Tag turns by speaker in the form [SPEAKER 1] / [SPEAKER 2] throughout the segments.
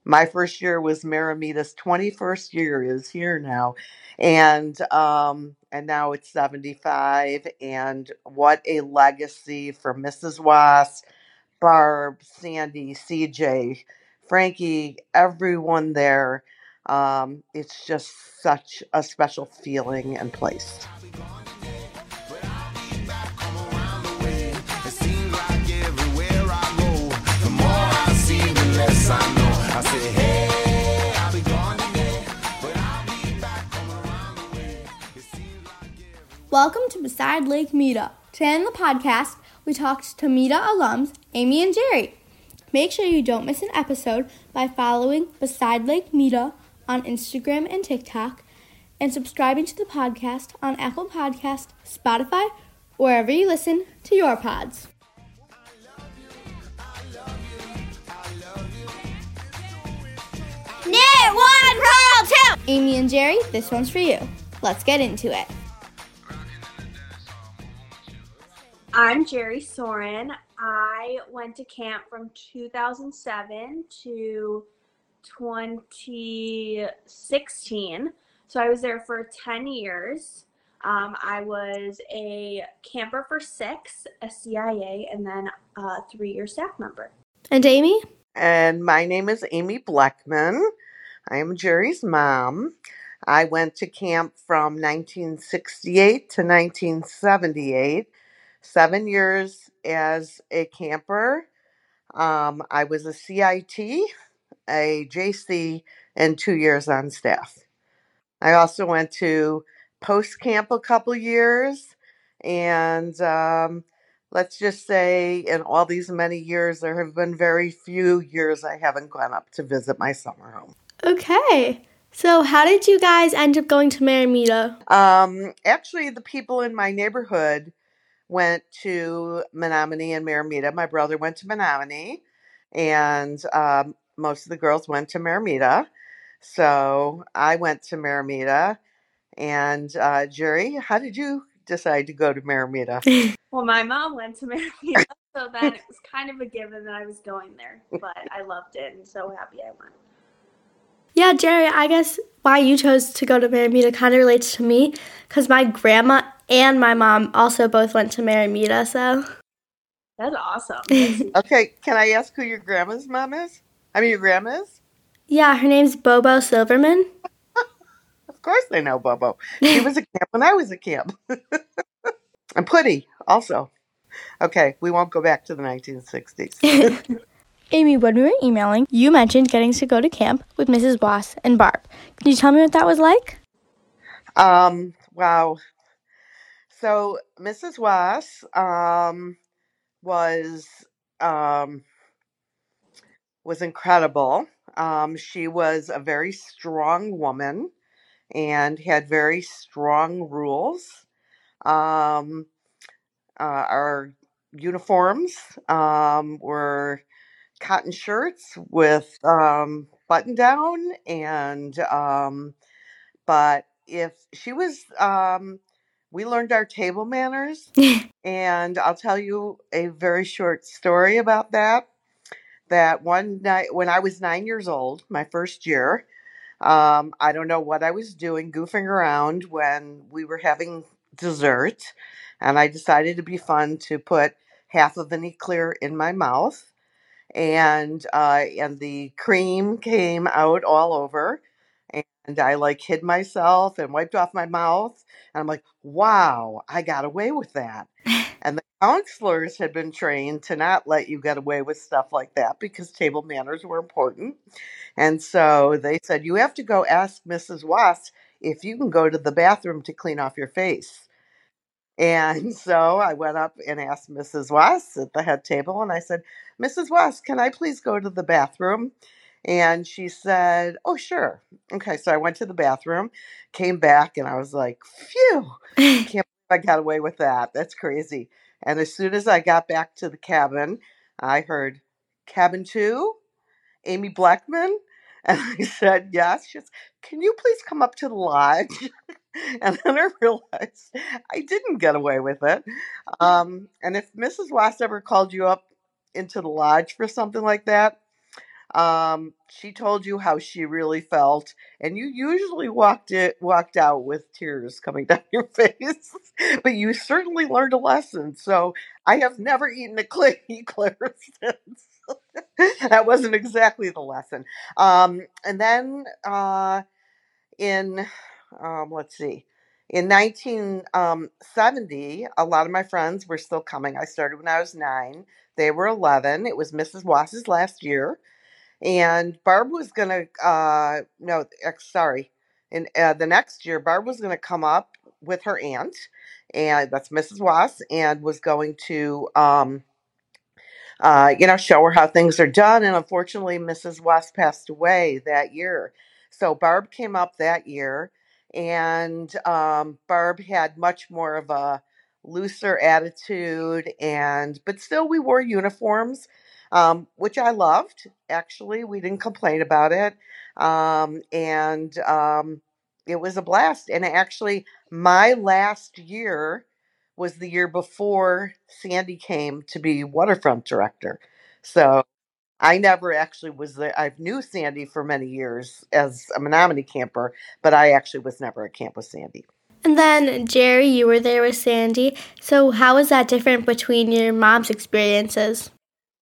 [SPEAKER 1] My first year was Maramita's 21st year is here now. And now it's 75, and what a legacy for Mrs. Wass, Barb, Sandy, CJ, Frankie, everyone there. It's just such a special feeling and place.
[SPEAKER 2] Welcome to Beside Lake Meta. Today on the podcast, we talked to Meta alums Amy and Jerry. Make sure you don't miss an episode by following Beside Lake Meta on Instagram and TikTok, and subscribing to the podcast on Apple Podcast, Spotify, or wherever you listen to your pods.
[SPEAKER 3] Knit one, roll two.
[SPEAKER 2] Amy and Jerry, this one's for you. Let's get into it.
[SPEAKER 4] I'm Jerry Soren. I went to camp from 2007 to 2016. So I was there for 10 years. I was a camper for 6, a CIA, and then a 3-year staff member.
[SPEAKER 2] And Amy?
[SPEAKER 1] And my name is Amy Bleckman. I am Jerry's mom. I went to camp from 1968 to 1978. 7 years as a camper. I was a CIT, a JC, and 2 years on staff. I also went to post camp a couple years, and let's just say in all these many years, there have been very few years I haven't gone up to visit my summer home.
[SPEAKER 2] Okay. So how did you guys end up going to Maramita?
[SPEAKER 1] Actually, the people in my neighborhood went to Menominee and Maramita. My brother went to Menominee, and most of the girls went to Maramita. So I went to Maramita. And Jerry, how did you decide to go to Maramita?
[SPEAKER 4] Well, my mom went to Maramita, so then it was kind of a given that I was going there. But I loved it and so happy I went.
[SPEAKER 2] Yeah, Jerry, I guess why you chose to go to Maramita kind of relates to me, because my grandma and my mom also both went to Maramita, so.
[SPEAKER 4] That's awesome.
[SPEAKER 1] Okay, can I ask who your grandma's mom is? Your grandma is?
[SPEAKER 2] Yeah, her name's Bobo Silverman.
[SPEAKER 1] Of course I know Bobo. She was a camp when I was a camp. And Putty, also. Okay, we won't go back to the 1960s.
[SPEAKER 2] Amy, when we were emailing, you mentioned getting to go to camp with Mrs. Wass and Barb. Can you tell me what that was like?
[SPEAKER 1] Wow. So Mrs. Wass was incredible. She was a very strong woman and had very strong rules. Our uniforms were cotton shirts with button down, and but if she was, we learned our table manners, and I'll tell you a very short story about that. That one night when I was 9 years old, my first year, I don't know what I was doing, goofing around when we were having dessert, and I decided to be fun to put half of an eclair in my mouth, and the cream came out all over, and I hid myself and wiped off my mouth, and I'm like, wow, I got away with that. And the counselors had been trained to not let you get away with stuff like that because table manners were important. And so they said, you have to go ask Mrs. Wass if you can go to the bathroom to clean off your face. And so I went up and asked Mrs. Wass at the head table, and I said, Mrs. Wass, can I please go to the bathroom? And she said, oh, sure. Okay, so I went to the bathroom, came back, and I was like, phew, can't believe I got away with that. That's crazy. And as soon as I got back to the cabin, I heard, cabin 2, Amy Bleckman? And I said, yes. She said, can you please come up to the lodge? And then I realized I didn't get away with it. And if Mrs. Wass ever called you up into the lodge for something like that, She told you how she really felt, and you usually walked out with tears coming down your face. But you certainly learned a lesson. So I have never eaten a eclair since. That wasn't exactly the lesson. And then in let's see, in 1970, a lot of my friends were still coming. I started when I was 9. They were 11. It was Mrs. Wass's last year, and Barb was gonna no, sorry, in the next year, Barb was gonna come up with her aunt, and that's Mrs. Wass, and was going to show her how things are done. And unfortunately, Mrs. West passed away that year. So Barb came up that year, and Barb had much more of a looser attitude, but still we wore uniforms, which I loved. Actually, we didn't complain about it, and it was a blast. And actually, my last year was the year before Sandy came to be waterfront director. So I never actually was there. I knew Sandy for many years as a Menominee camper, but I actually was never at camp with Sandy.
[SPEAKER 2] And then, Jerry, you were there with Sandy. So how is that different between your mom's experiences?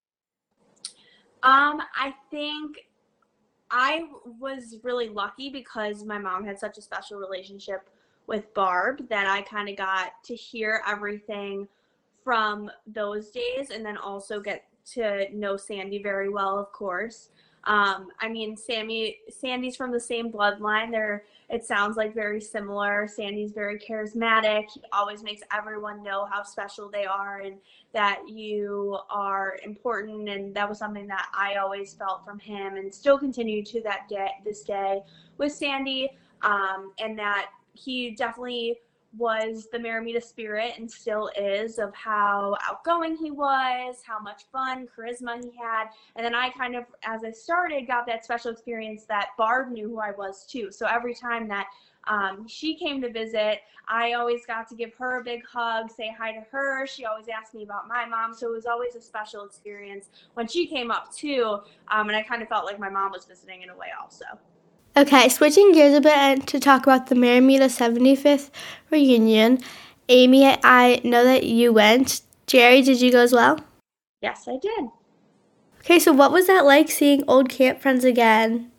[SPEAKER 4] I think I was really lucky because my mom had such a special relationship with Barb that I kind of got to hear everything from those days, and then also get to know Sandy very well, of course. I mean, Sandy's from the same bloodline. It sounds like very similar. Sandy's very charismatic. He always makes everyone know how special they are and that you are important. And that was something that I always felt from him, and still continue to this day with Sandy. And that he definitely was the Marimita spirit, and still is, of how outgoing he was, how much fun, charisma he had. And then I kind of, as I started, got that special experience that Barb knew who I was too. So every time that she came to visit, I always got to give her a big hug, say hi to her. She always asked me about my mom. So it was always a special experience when she came up too. And I kind of felt like my mom was visiting in a way also.
[SPEAKER 2] Okay, switching gears a bit to talk about the Marimita 75th reunion. Amy, I know that you went. Jerry, did you go as well?
[SPEAKER 4] Yes, I did.
[SPEAKER 2] Okay, so what was that like, seeing old camp friends again?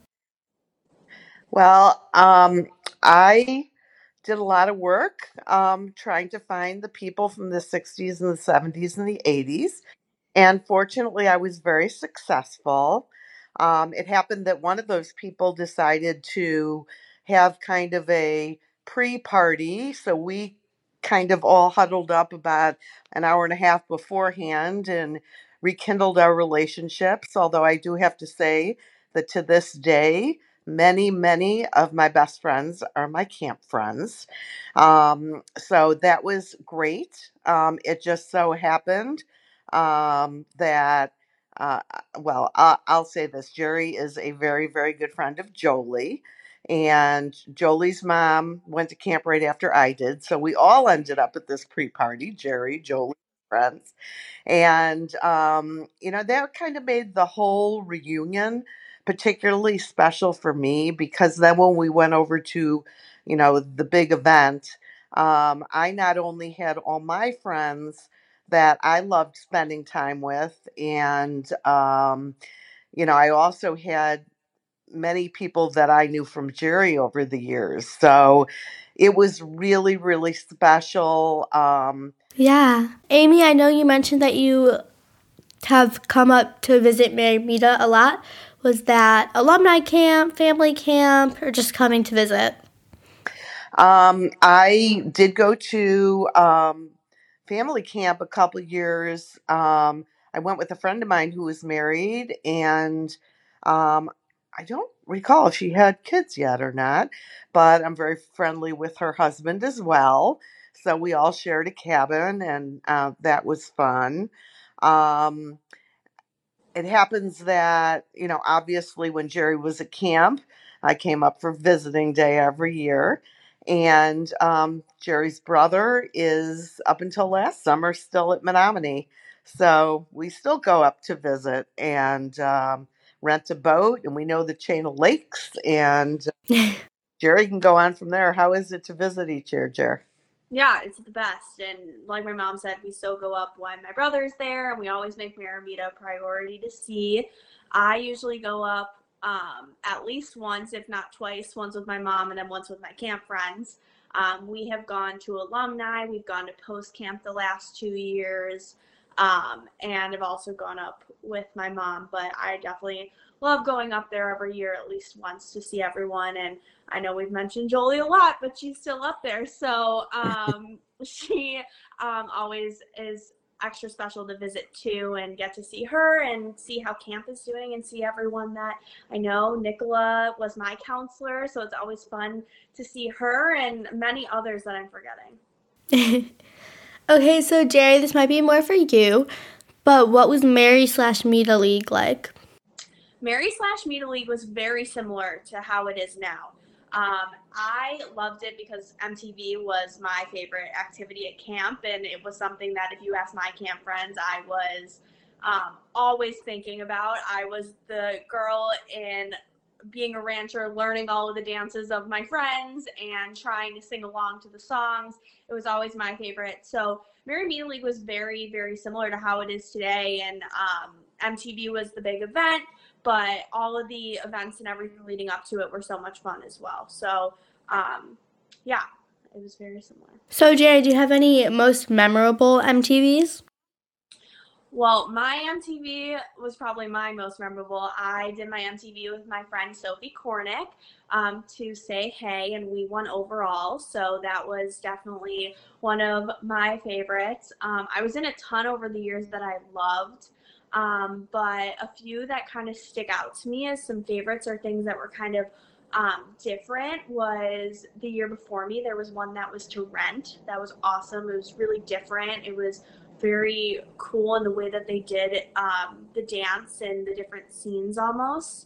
[SPEAKER 1] Well, I did a lot of work trying to find the people from the 60s and the 70s and the 80s. And fortunately, I was very successful. It happened that one of those people decided to have kind of a pre-party. So we kind of all huddled up about an hour and a half beforehand and rekindled our relationships. Although I do have to say that to this day, many, many of my best friends are my camp friends. So that was great. It just so happened that, I'll say this: Jerry is a very, very good friend of Jolie. And Jolie's mom went to camp right after I did. So we all ended up at this pre party, Jerry, Jolie, friends. And, that kind of made the whole reunion particularly special for me, because then when we went over to, the big event, I not only had all my friends that I loved spending time with, and, I also had many people that I knew from Jerry over the years. So it was really, really special.
[SPEAKER 2] Yeah. Amy, I know you mentioned that you have come up to visit Marimita a lot. Was that alumni camp, family camp, or just coming to visit?
[SPEAKER 1] I did go to family camp a couple years. I went with a friend of mine who was married, and um, I don't recall if she had kids yet or not, but I'm very friendly with her husband as well. So we all shared a cabin, and that was fun. Um, it happens that, obviously when Jerry was at camp, I came up for visiting day every year. And Jerry's brother is, up until last summer, still at Menominee. So we still go up to visit. And rent a boat, and we know the chain of lakes. And Jerry can go on from there. How is it to visit each year, Jerry?
[SPEAKER 4] Yeah, it's the best. And like my mom said, we still go up when my brother's there, and we always make Maramita a priority to see. I usually go up at least once, if not twice, once with my mom and then once with my camp friends. We have gone to alumni, we've gone to post camp the last 2 years, and I've also gone up with my mom. But I definitely love going up there every year at least once to see everyone. And I know we've mentioned Jolie a lot, but she's still up there. So she always is extra special to visit too, and get to see her and see how camp is doing and see everyone that I know. Nicola was my counselor, so it's always fun to see her and many others that I'm forgetting.
[SPEAKER 2] Okay, so Jerry, this might be more for you, but what was Mary/Mita League like?
[SPEAKER 4] Mary/Mita League was very similar to how it is now. I loved it because MTV was my favorite activity at camp, and it was something that if you ask my camp friends, I was always thinking about. I was the girl in being a rancher, learning all of the dances of my friends and trying to sing along to the songs. It was always my favorite. So Maramita League was very, very similar to how it is today, and MTV was the big event, but all of the events and everything leading up to it were so much fun as well. So, yeah, it was very similar.
[SPEAKER 2] So, Jerry, do you have any most memorable MTVs?
[SPEAKER 4] Well, my MTV was probably my most memorable. I did my MTV with my friend Sophie Cornick to say hey, and we won overall. So that was definitely one of my favorites. I was in a ton over the years that I loved. But a few that kind of stick out to me as some favorites or things that were kind of different was the year before me. There was one that was to rent. That was awesome. It was really different. It was very cool in the way that they did the dance and the different scenes almost.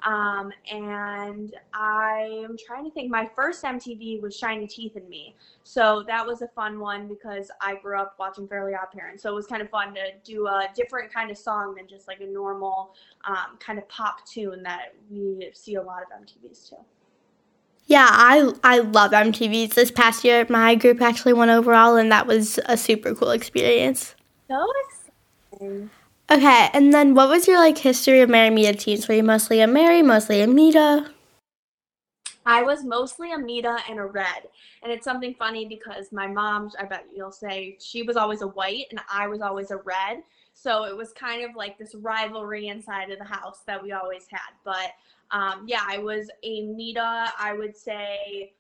[SPEAKER 4] And I'm trying to think, my first MTV was Shiny Teeth and Me. So that was a fun one because I grew up watching Fairly Odd Parents. So it was kind of fun to do a different kind of song than just like a normal kind of pop tune that we see a lot of MTVs too.
[SPEAKER 2] Yeah, I love MTVs. This past year, my group actually won overall, and that was a super cool experience.
[SPEAKER 4] So exciting.
[SPEAKER 2] Okay, and then what was your history of Maramita teams? Were you mostly a Mary, mostly a Mita?
[SPEAKER 4] I was mostly a Mita and a red. And it's something funny because my mom, I bet you'll say, she was always a white and I was always a red. So it was kind of like this rivalry inside of the house that we always had. But yeah, I was a Mita, I would say,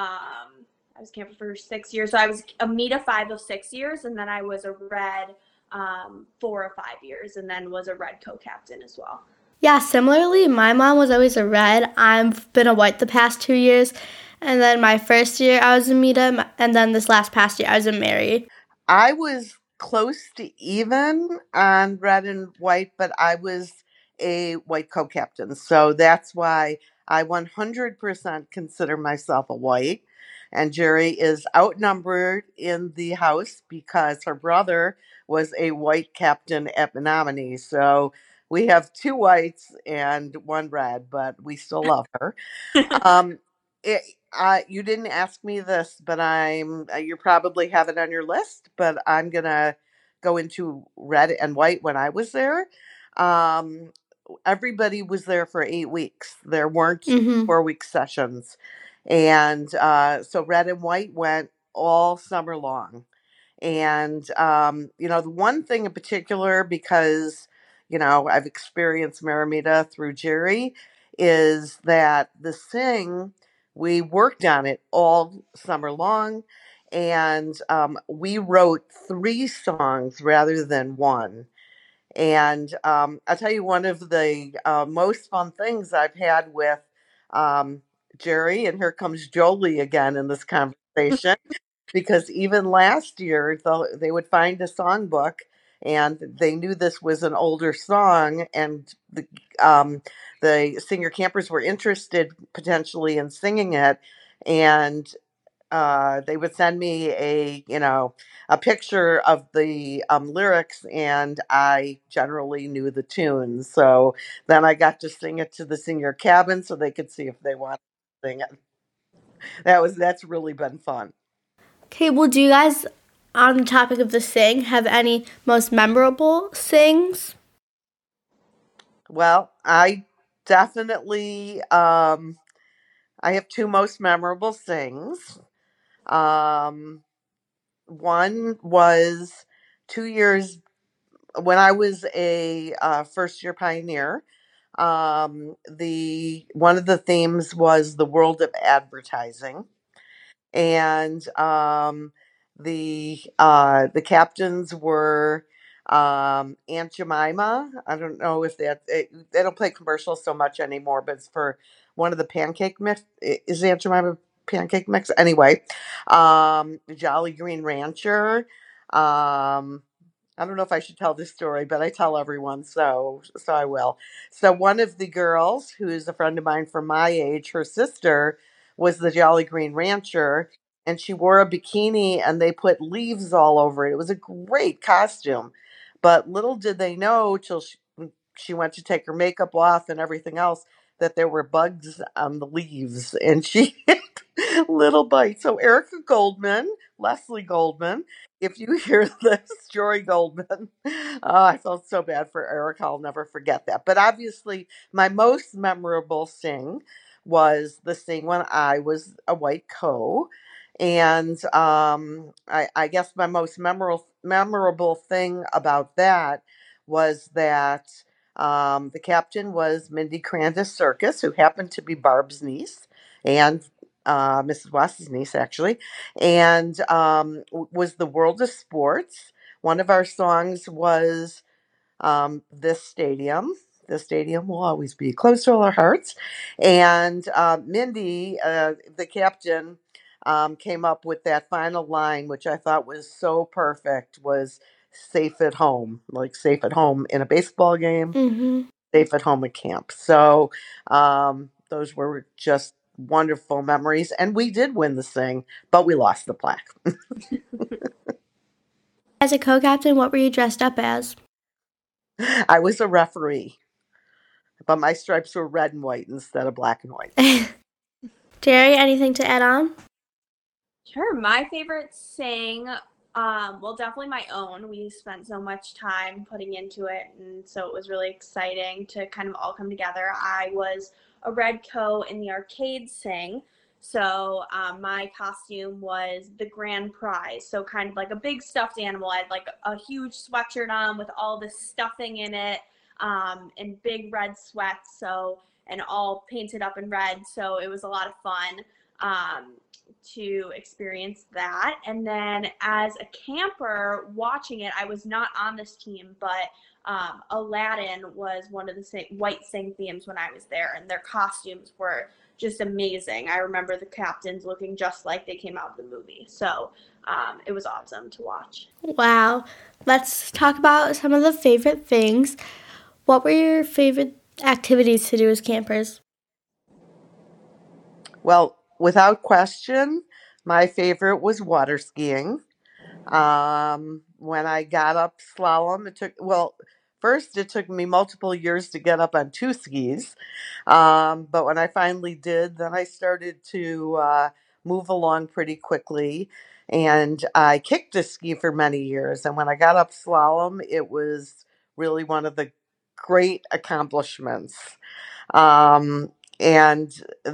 [SPEAKER 4] I was camping for 6 years. So I was a Mita 5 of 6 years, and then I was a red 4 or 5 years, and then was a red co-captain as well.
[SPEAKER 2] Yeah, similarly, my mom was always a red. I've been a white the past 2 years. And then my first year, I was a Mita. And then this last past year, I was a Mary.
[SPEAKER 1] I was close to even on red and white, but I was a white co-captain. So that's why I 100% consider myself a white. And Jerry is outnumbered in the house because her brother was a white captain at Menominee. So we have 2 whites and 1 red, but we still love her. Um, you didn't ask me this, but you probably have it on your list, but I'm going to go into red and white when I was there. Um, Everybody was there for 8 weeks. There weren't 4-week sessions. And so red and white went all summer long. And, the one thing in particular, because, I've experienced Maramita through Jerry, is that the sing, we worked on it all summer long. And we wrote 3 songs rather than 1. And I'll tell you one of the most fun things I've had with Jerry, and here comes Jolie again in this conversation, because even last year they would find a songbook and they knew this was an older song, and the singer campers were interested potentially in singing it. And they would send me a picture of the lyrics, and I generally knew the tunes. So then I got to sing it to the senior cabin so they could see if they wanted to sing it. That's really been fun.
[SPEAKER 2] Okay, well, do you guys, on the topic of the sing, have any most memorable sings?
[SPEAKER 1] Well, I definitely I have two most memorable sings. Um, One was 2 years when I was a first year pioneer. The one of the themes was the world of advertising, and the captains were Aunt Jemima. I don't know if they don't play commercials so much anymore, but it's for one of the pancake mix. Is Aunt Jemima pancake mix anyway? The Jolly Green Rancher. I don't know if I should tell this story, but I tell everyone, so I will. So one of the girls, who is a friend of mine from my age, her sister was the Jolly Green Rancher, and she wore a bikini, and they put leaves all over it. It was a great costume, but little did they know till she went to take her makeup off and everything else that there were bugs on the leaves, and she hit little bites. So Erica Goldman, Leslie Goldman, if you hear this, Jory Goldman, I felt so bad for Erica. I'll never forget that. But obviously, my most memorable sing was the sing when I was a white co. And I guess my most memorable thing about that was that the captain was Mindy Crandis Circus, who happened to be Barb's niece and Mrs. West's niece, actually, and was the World of Sports. One of our songs was this stadium. The stadium will always be close to all our hearts. And Mindy, the captain, came up with that final line, which I thought was so perfect, was safe at home, like safe at home in a baseball game,
[SPEAKER 2] Mm-hmm.
[SPEAKER 1] safe at home at camp. So those were just wonderful memories. And we did win the sing, but we lost the plaque.
[SPEAKER 2] As a co-captain, what were you dressed up as?
[SPEAKER 1] I was a referee, but my stripes were red and white instead of black and white.
[SPEAKER 2] Jerry, anything to add on?
[SPEAKER 4] Sure. My favorite sing, well, definitely my own. We spent so much time putting into it, and so it was really exciting to kind of all come together. I was a red coat in the arcade sing, so my costume was the grand prize. So kind of like a big stuffed animal. I had like a huge sweatshirt on with all this stuffing in it, and big red sweats. So and all painted up in red. So it was a lot of fun. To experience that. And then as a camper watching it, I was not on this team, but Aladdin was one of the white sing themes when I was there, and their costumes were just amazing. I remember the captains looking just like they came out of the movie. So it was awesome to watch.
[SPEAKER 2] Wow. Let's talk about some of the favorite things. What were your favorite activities to do as campers?
[SPEAKER 1] Well, without question, my favorite was water skiing. When I got up slalom, first it took me multiple years to get up on two skis. But when I finally did, then I started to move along pretty quickly. And I kicked a ski for many years. And when I got up slalom, it was really one of the great accomplishments. Um, and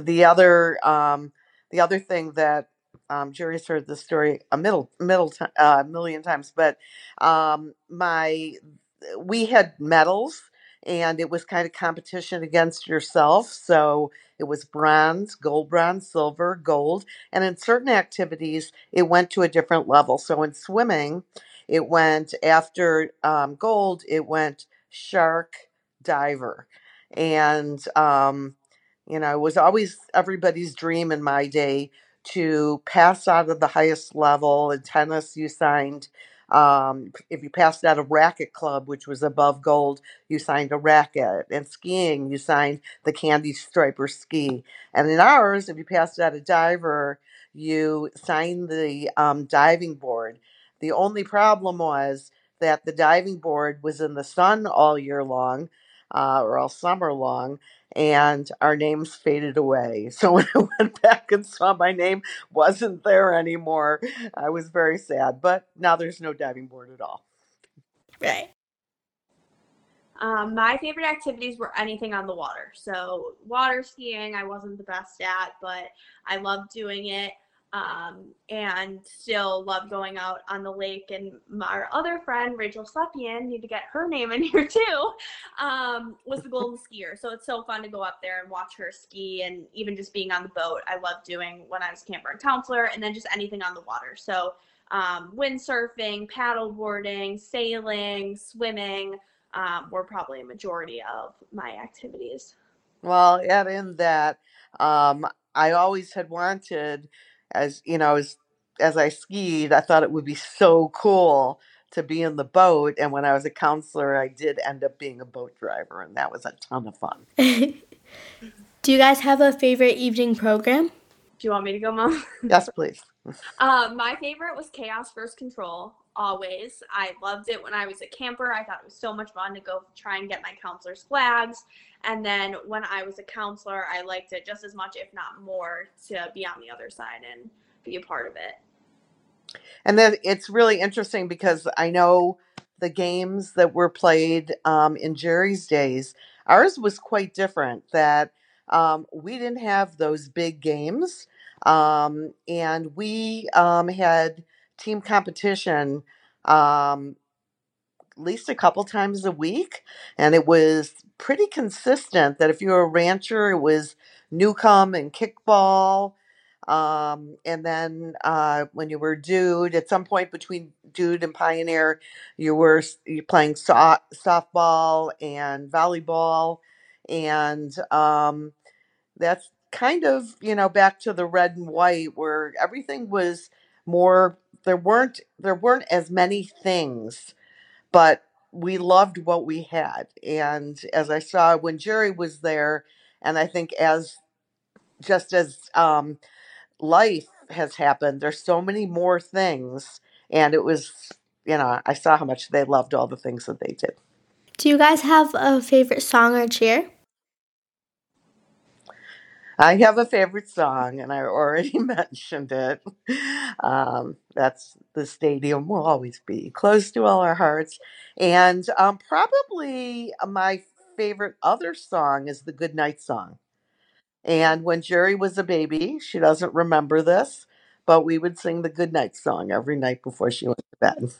[SPEAKER 1] the other thing that Jerry's heard this story a million times, but my we had medals, and it was kind of competition against yourself. So it was bronze, silver, gold, and in certain activities it went to a different level. So in swimming, it went after gold. It went shark, diver, and it was always everybody's dream in my day to pass out of the highest level. In tennis, you signed, if you passed out of racket club, which was above gold, you signed a racket. In skiing, you signed the candy striper ski. And in ours, if you passed out a diver, you sign the diving board. The only problem was that the diving board was in the sun all year long, or all summer long, and our names faded away. So when I went back and saw my name wasn't there anymore, I was very sad. But now there's no diving board at all.
[SPEAKER 2] Right.
[SPEAKER 4] My favorite activities were anything on the water. So water skiing, I wasn't the best at, but I loved doing it. And still love going out on the lake. And our other friend, Rachel Slepian, need to get her name in here too, was the golden skier. So it's so fun to go up there and watch her ski, and even just being on the boat, I loved doing when I was camper and counselor, and then just anything on the water. So windsurfing, paddle boarding, sailing, swimming were probably a majority of my activities.
[SPEAKER 1] Well, add in that I always had wanted, as you know, as I skied, I thought it would be so cool to be in the boat. And when I was a counselor, I did end up being a boat driver, and that was a ton of fun.
[SPEAKER 2] Do you guys have a favorite evening program?
[SPEAKER 4] Do you want me to go, Mom?
[SPEAKER 1] Yes, please.
[SPEAKER 4] My favorite was Chaos First Control, always. I loved it when I was a camper. I thought it was so much fun to go try and get my counselor's flags. And then when I was a counselor, I liked it just as much, if not more, to be on the other side and be a part of it.
[SPEAKER 1] And then it's really interesting because I know the games that were played in Jerry's days, ours was quite different. That we didn't have those big games, and we had team competition at least a couple times a week, and it was pretty consistent. That if you were a rancher, it was Newcomb and kickball. And then when you were Dude, at some point between Dude and Pioneer, you playing softball and volleyball, and that's kind of back to the red and white where everything was more. There weren't as many things, but we loved what we had. And as I saw when Jerry was there, and I think as life has happened, there's so many more things, and it was, I saw how much they loved all the things that they did.
[SPEAKER 2] Do you guys have a favorite song or cheer?
[SPEAKER 1] I have a favorite song, and I already mentioned it. That's "The Stadium Will Always Be Close to All Our Hearts." And probably my favorite other song is the Good Night Song. And when Jerry was a baby, she doesn't remember this, but we would sing the Good Night Song every night before she went to bed.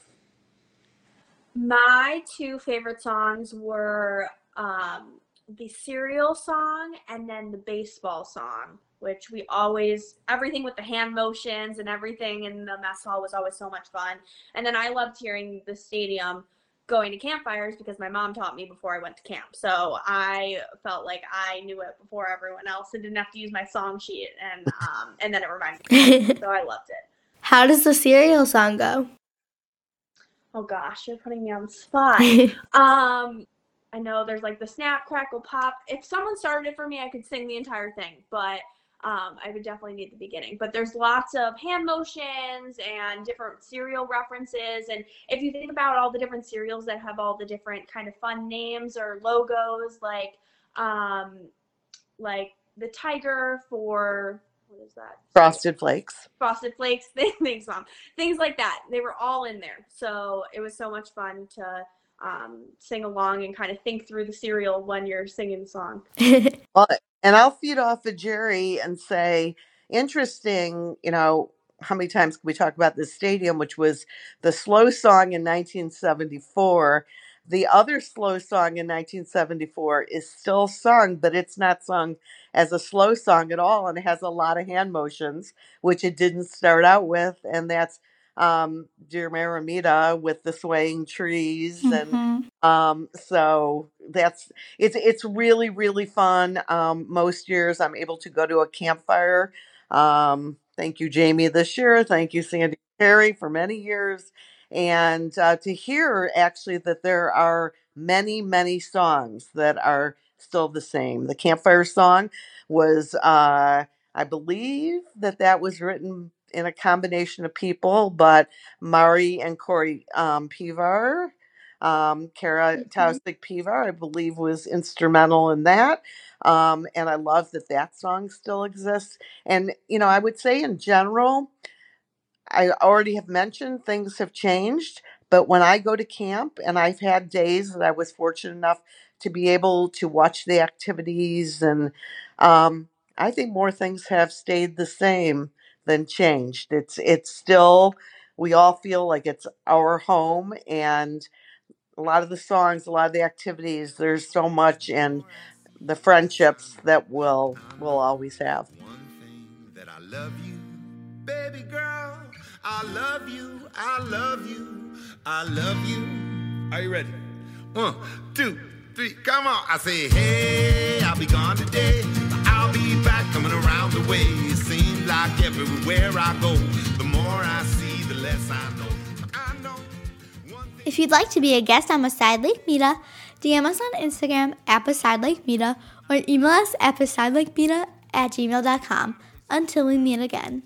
[SPEAKER 4] My two favorite songs were the cereal song and then the baseball song, which we always, everything with the hand motions and everything in the mess hall was always so much fun. And then I loved hearing the stadium going to campfires because my mom taught me before I went to camp. So I felt like I knew it before everyone else and didn't have to use my song sheet. And then it reminded me. So I loved it.
[SPEAKER 2] How does the cereal song go?
[SPEAKER 4] Oh gosh, you're putting me on the spot. I know there's like the snap, crackle, pop. If someone started it for me, I could sing the entire thing, but I would definitely need the beginning. But there's lots of hand motions and different cereal references. And if you think about all the different cereals that have all the different kind of fun names or logos, like the tiger for, what is that?
[SPEAKER 1] Frosted Flakes.
[SPEAKER 4] Frosted Flakes, thanks, Mom. Things like that. They were all in there. So it was so much fun to sing along and kind of think through the cereal when you're singing the song.
[SPEAKER 1] Well, and I'll feed off of Jerry and say, interesting, how many times can we talk about this stadium, which was the slow song in 1974. The other slow song in 1974 is still sung, but it's not sung as a slow song at all, and it has a lot of hand motions, which it didn't start out with, and that's Dear Maramita with the swaying trees, and so it's really, really fun. Most years I'm able to go to a campfire. Thank you, Jamie, this year. Thank you, Sandy Perry, for many years. And to hear actually that there are many, many songs that are still the same. The campfire song was I believe that was written in a combination of people, but Mari and Corey Pivar, Kara Tausig Pivar, I believe, was instrumental in that. And I love that song still exists. And, I would say in general, I already have mentioned things have changed, but when I go to camp, and I've had days that I was fortunate enough to be able to watch the activities, and I think more things have stayed the same than changed. It's still, we all feel like it's our home, and a lot of the songs, a lot of the activities, there's so much, and the friendships that we'll always have.
[SPEAKER 5] One thing that I love you, baby girl. I love you, I love you, I love you. Are you ready? 1, 2, 3, come on. I say, hey, I'll be gone today, but I'll be back coming around the way. It seems like everywhere I go, the more I see, the less I know.
[SPEAKER 2] If you'd like to be a guest on Beside Lake Mita, DM us on Instagram at Beside Lake Mita or email us at besidelakemita@gmail.com. Until we meet again.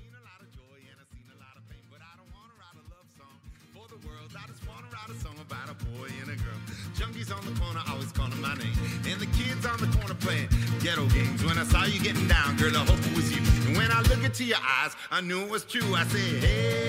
[SPEAKER 5] Junkies on the corner always calling my name, and the kids on the corner playing ghetto games. When I saw you getting down, girl, I hope it was you. And when I look into your eyes, I knew it was true. I said, hey.